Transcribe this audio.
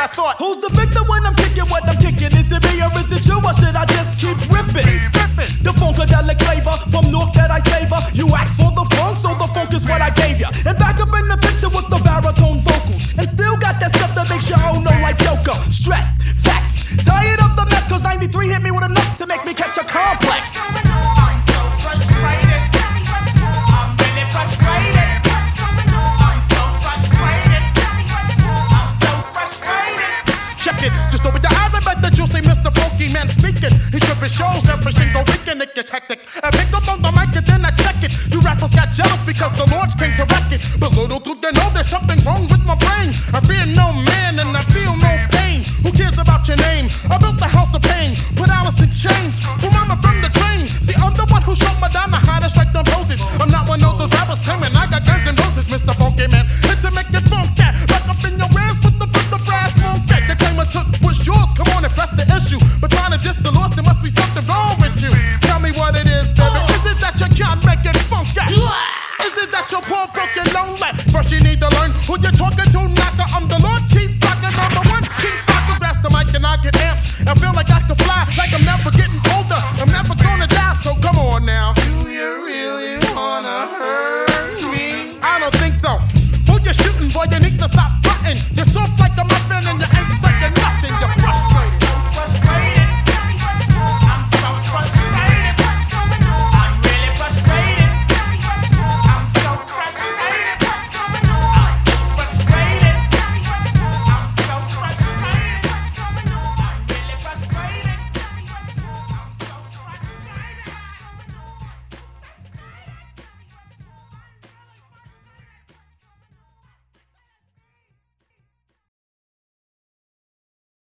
I thought, who's the victim when I'm kicking what I'm kicking? Is it me or is it you, or should I just keep ripping? The funkadelic flavor from North that I savor. You asked for the funk, so the funk is what I gave ya. And back up in the picture with the baritone vocals. And still got that stuff that makes you oh no like Yoko. Stressed, vexed, tired of the mess, cause 93 hit me with enough to make me catch a complex. I'm so frustrated. I'm really frustrated. I'm so frustrated. I'm so frustrated. check it. Just open your eyes, I bet that you'll see Mr. Funky Man speaking. He stripping shows every single weekend, it gets hectic. And pick up on the mic and then I check it. You rappers got jealous because the Lords came to wreck it. But little do they know there's something wrong with my brain. I fear no man and I feel no pain. Who cares about your name? I built the house of pain, put Alice in chains. Who mama from the train? See, I'm the one who showed Madonna how to strike them poses. I'm not one of those rappers claiming I got guns and roses, Mr. Funky Man. It's to make it funky. Back up in your ass with the brass monkey. The claim I took was yours. Come on and press the issue. But trying to diss the lost, there must be something wrong with you. Tell me what it is, baby. Is it that you can't make it funky? Is it that you're poor, broken, lonely? First you need to learn who you're talking to, knocker. I'm the